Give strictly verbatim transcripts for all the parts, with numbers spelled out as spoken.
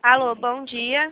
Alô, bom dia.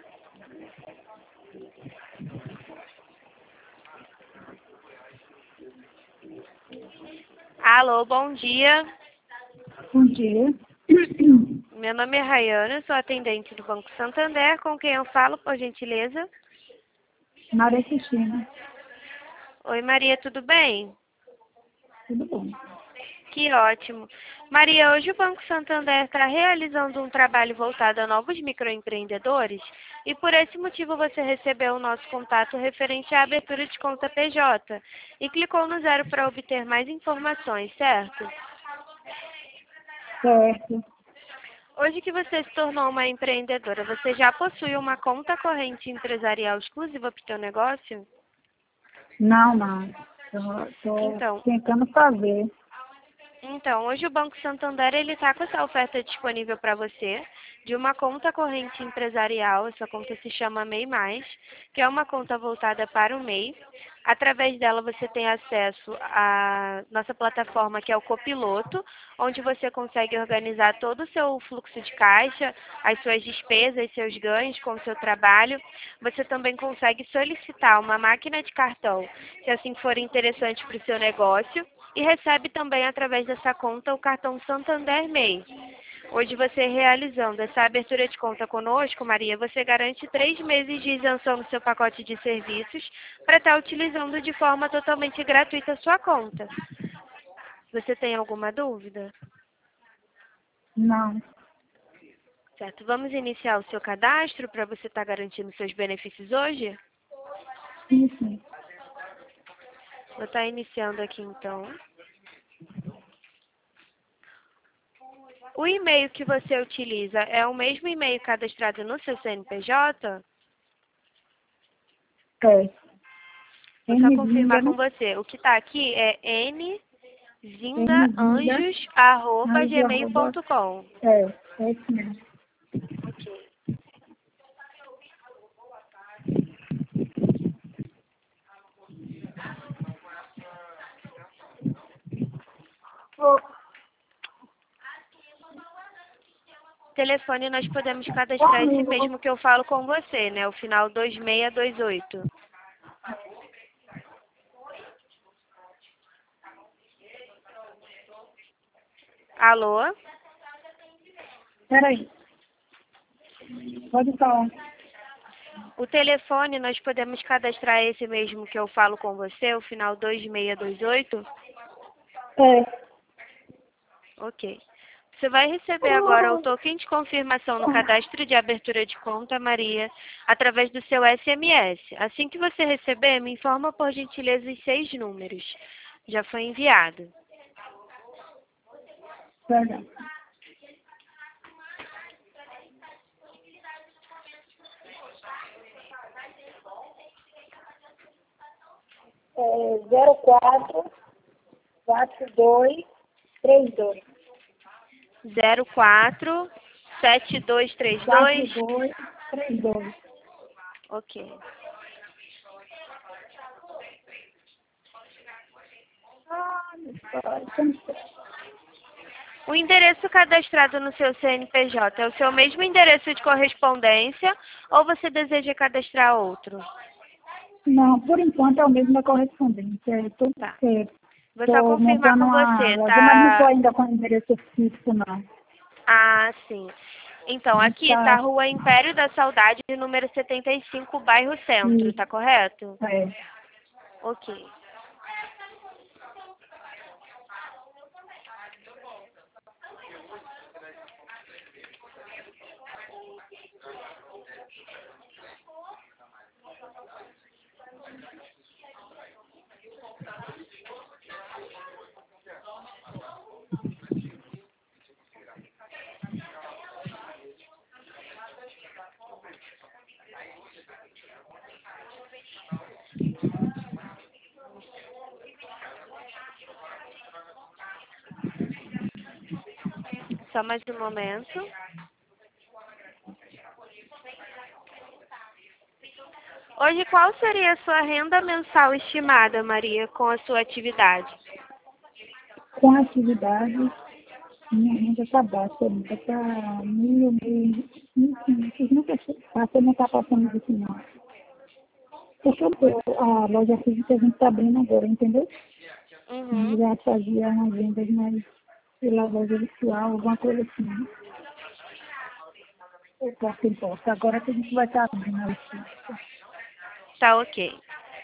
Alô, bom dia. Bom dia. Meu nome é Rayana, sou atendente do Banco Santander. Com quem eu falo, por gentileza? Maria Cristina. Oi, Maria, tudo bem? Tudo bom? Que ótimo. Maria, hoje o Banco Santander está realizando um trabalho voltado a novos microempreendedores e por esse motivo você recebeu o nosso contato referente à abertura de conta P J e clicou no zero para obter mais informações, certo? Certo. Hoje que você se tornou uma empreendedora, você já possui uma conta corrente empresarial exclusiva para o seu negócio? Não, não. Estou Então, tentando fazer. Então, hoje o Banco Santander ele está com essa oferta disponível para você de uma conta corrente empresarial. Essa conta se chama M E I Mais, que é uma conta voltada para o M E I. Através dela você tem acesso à nossa plataforma que é o Copiloto, onde você consegue organizar todo o seu fluxo de caixa, as suas despesas, seus ganhos com o seu trabalho. Você também consegue solicitar uma máquina de cartão, se assim for interessante para o seu negócio. E recebe também, através dessa conta, o cartão Santander M E I. Hoje, você realizando essa abertura de conta conosco, Maria, você garante três meses de isenção no seu pacote de serviços para estar utilizando de forma totalmente gratuita a sua conta. Você tem alguma dúvida? Não. Certo. Vamos iniciar o seu cadastro para você estar garantindo seus benefícios hoje? Sim, sim. Vou estar iniciando aqui, então. O e-mail que você utiliza é o mesmo e-mail cadastrado no seu C N P J? É. Vou só N confirmar com Vinda, você. O que está aqui é N Vinda, nzindaanjos arroba anjo, gmail arroba, ponto com. é, é isso mesmo. Ok. Ô, Telefone nós podemos ô, cadastrar esse amigo, mesmo que eu falo com você, né? O final dois seis dois oito. Alô? peraí. Pode falar. O telefone nós podemos cadastrar esse mesmo que eu falo com você, o final dois seis dois oito? É. Ok. Você vai receber agora o token de confirmação no cadastro de abertura de conta, Maria, através do seu S M S. Assim que você receber, me informa por gentileza os seis números. Já foi enviado. Perdão. É zero quatro quatro dois três dois. zero quatro sete dois três quatro dois. dois três dois. Ok. Ah, meu pai, como que- O endereço cadastrado no seu C N P J é o seu mesmo endereço de correspondência ou você deseja cadastrar outro? Não, por enquanto é o mesmo da correspondência. Estou Tá. é, Vou só tô confirmar montando com uma você, loja, mas não estou tá? ainda com endereço fixo, não. Ah, sim. Então, Mas aqui está a tá, Rua Império da Saudade, número setenta e cinco, bairro Centro, isso, tá correto? é. Ok. Só mais um momento. Hoje, qual seria a sua renda mensal estimada, Maria, com a sua atividade? Com atividade, Minha renda está baixa, ainda está mil, mil, mil, quinhentos, nunca passa, não está passando disso não. Porque a loja física a gente está abrindo agora, entendeu? Eu Uhum. já fazia umas vendas mais pela loja virtual, alguma coisa assim. Eu posso importa. Agora que a gente vai estar abrindo a loja física. Tá ok.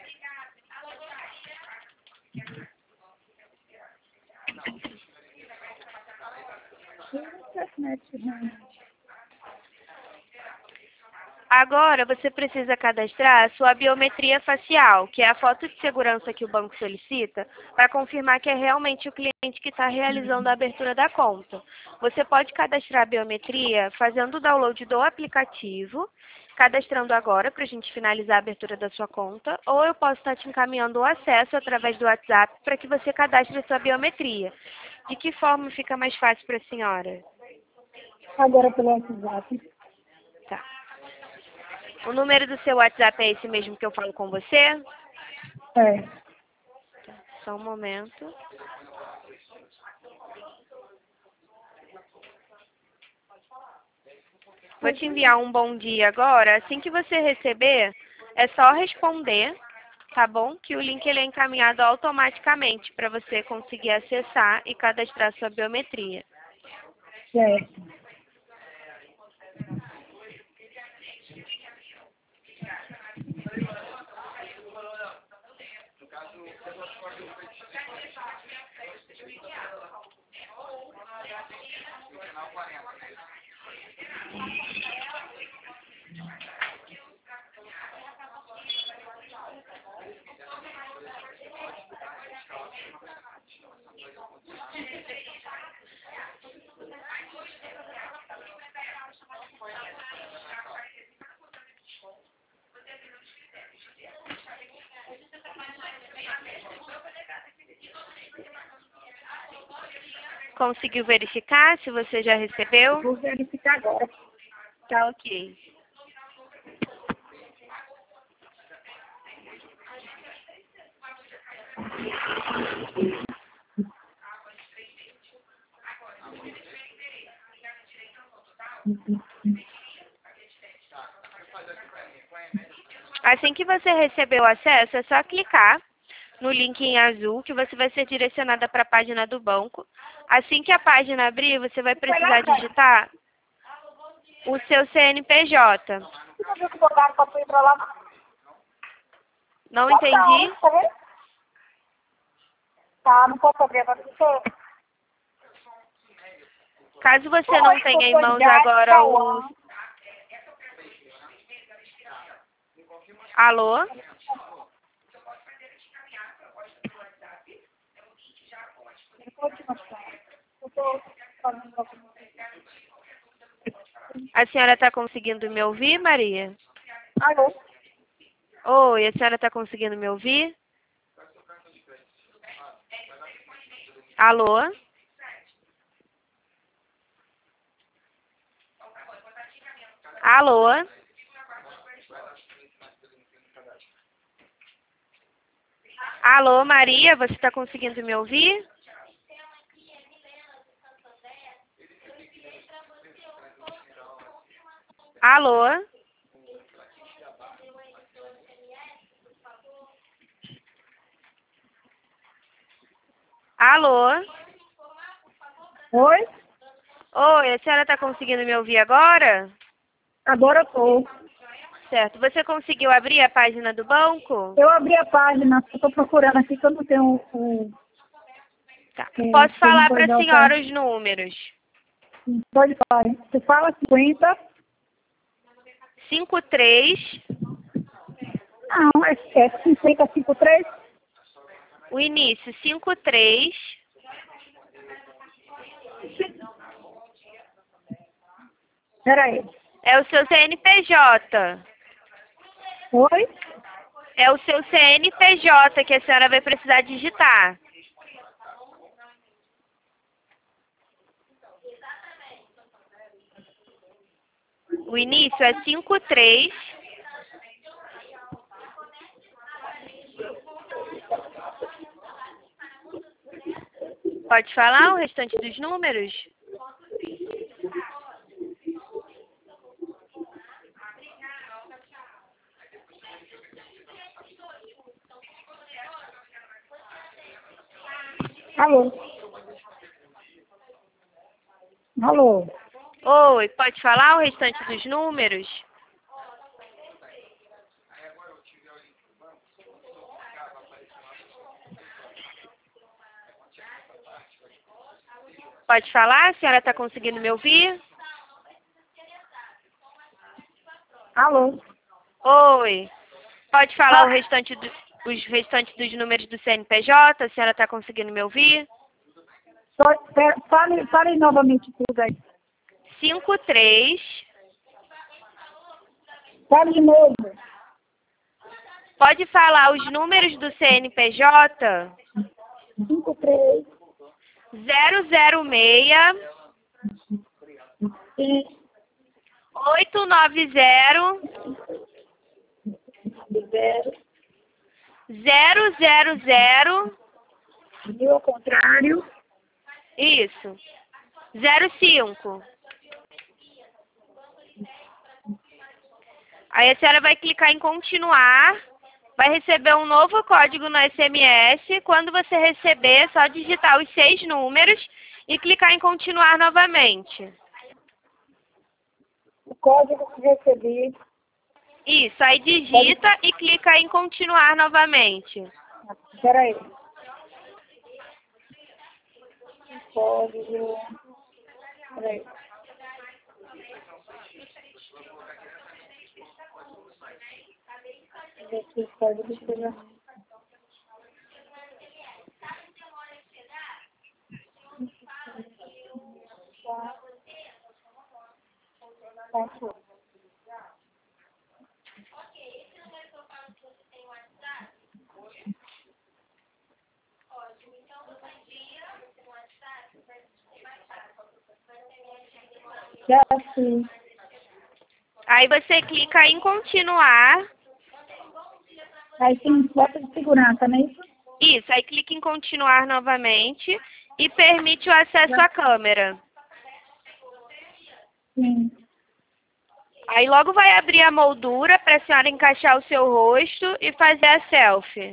Agora você precisa cadastrar a sua biometria facial, que é a foto de segurança que o banco solicita, para confirmar que é realmente o cliente que está realizando a abertura da conta. Você pode cadastrar a biometria fazendo o download do aplicativo, cadastrando agora para a gente finalizar a abertura da sua conta, ou eu posso estar te encaminhando o acesso através do WhatsApp para que você cadastre a sua biometria. De que forma fica mais fácil para a senhora? Agora pelo WhatsApp. Tá. O número do seu WhatsApp é esse mesmo que eu falo com você? É. Só um momento. Vou te enviar um bom dia agora. Assim que você receber, é só responder, tá bom? Que o link ele é encaminhado automaticamente para você conseguir acessar e cadastrar sua biometria. Certo. Conseguiu verificar se você já recebeu? Vou verificar agora. Tá ok. Assim que você receber o acesso, é só clicar no link em azul que você vai ser direcionada para a página do banco. Assim que a página abrir, você vai Foi lá precisar atrás. digitar o seu C N P J. Você não viu que botaram para tu ir para lá? Não Pode dar entendi? onde, tá vendo? Tá, não posso abrir agora. Você Caso você não foi, tenha em foi mãos já, agora o... Cauã. Alô? Vou te mostrar. Eu tô fazendo documento. A senhora está conseguindo me ouvir, Maria? Alô? Oi, a senhora está conseguindo me ouvir? Alô? Alô? Alô, Maria, você está conseguindo me ouvir? Alô? Alô? Oi? Oi, a senhora está conseguindo me ouvir agora? Agora eu tô. Certo. Você conseguiu abrir a página do banco? Eu abri a página, eu tô procurando aqui que eu não tenho o... o Tá. o Posso C N falar P para a J. senhora os números? Pode falar. Você fala cinquenta? cinco três. Não, é, é cinquenta, cinquenta e três? O início, cinco três. Peraí. É o seu C N P J. Oi? É o seu C N P J que a senhora vai precisar digitar. O início é cinco três. Pode falar o restante dos números? Alô? Alô? Oi, pode falar o restante dos números? Pode falar? A senhora está conseguindo me ouvir? Alô? Oi. Pode falar o Ah, restante do, os restantes dos números do C N P J? A senhora está conseguindo me ouvir? só, pera, fale, fale novamente tudo aí. Cinco três. Fale de novo. Pode falar os números do C N P J? Cinco, três, Zero zero seis cinco, oito nove zero zero, zero zero zero. mil ao contrário. Isso. Zero cinco. Aí a senhora vai clicar em continuar. Vai receber um novo código no S M S. Quando você receber, é só digitar os seis números e clicar em continuar novamente. O código que recebi. Isso, aí digita e clica em continuar novamente. Espera aí. Código. Espera aí. Deixa eu ver aqui o código que eu já- Tá aqui. Já sim. Aí você clica em continuar. Aí tem foto de segurança, não é isso? Isso, aí clica em continuar novamente e permite o acesso à câmera. Sim. Aí logo vai abrir a moldura para a senhora encaixar o seu rosto e fazer a selfie.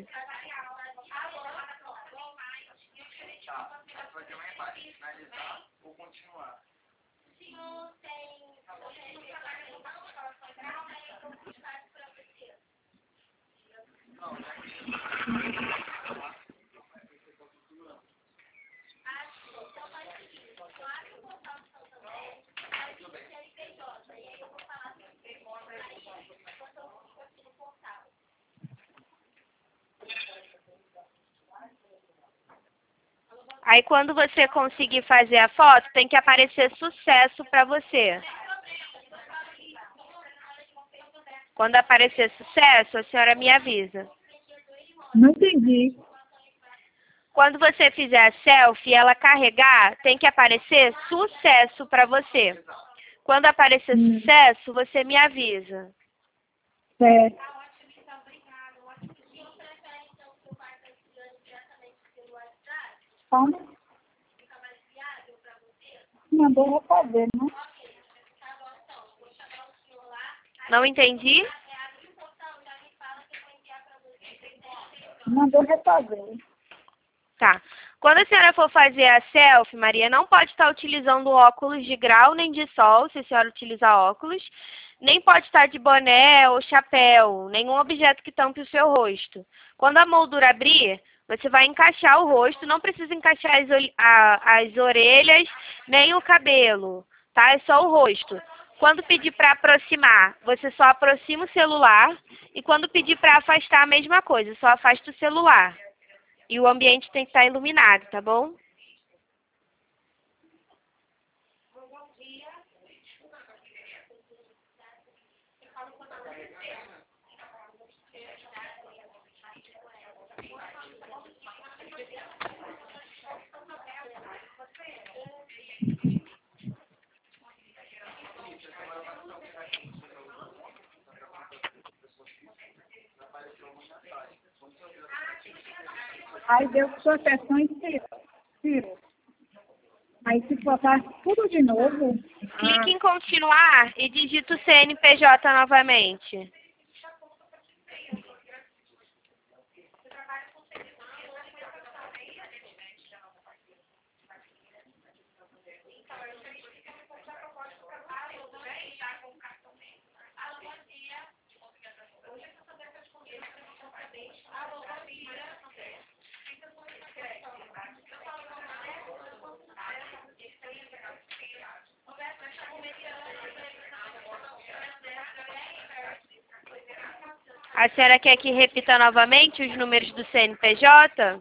Aí quando você conseguir fazer a foto, tem que aparecer sucesso para você. Quando aparecer sucesso, a senhora me avisa. Não entendi. Quando você fizer a selfie e ela carregar, tem que aparecer sucesso para você. Quando aparecer Hum, sucesso, você me avisa. certo. Como? Mandou refazer, né? Não entendi? Mandou refazer. Tá. Quando a senhora for fazer a selfie, Maria, não pode estar utilizando óculos de grau nem de sol, se a senhora utilizar óculos. Nem pode estar de boné ou chapéu, nenhum objeto que tampe o seu rosto. Quando a moldura abrir, você vai encaixar o rosto, não precisa encaixar as, ol- a- as orelhas nem o cabelo, tá? É só o rosto. Quando pedir para aproximar, você só aproxima o celular. E quando pedir para afastar, a mesma coisa, só afasta o celular. E o ambiente tem que estar iluminado, tá bom? Aí deu proteção e tirou. Tirou. Aí se botar tudo de novo. Clique em continuar e digita o C N P J novamente. A senhora quer que repita novamente os números do C N P J?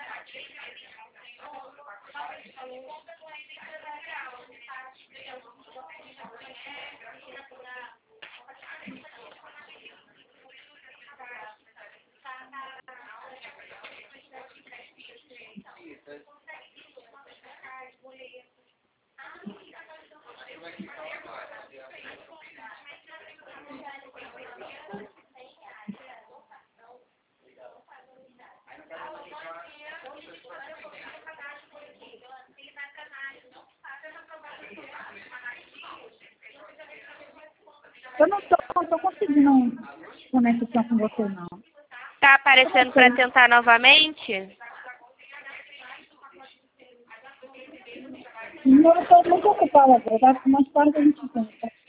Eu não estou conseguindo conexão com você, não. Tá aparecendo para tentar novamente? Não, eu estou muito ocupada agora, tá? Mais tarde a gente tenta.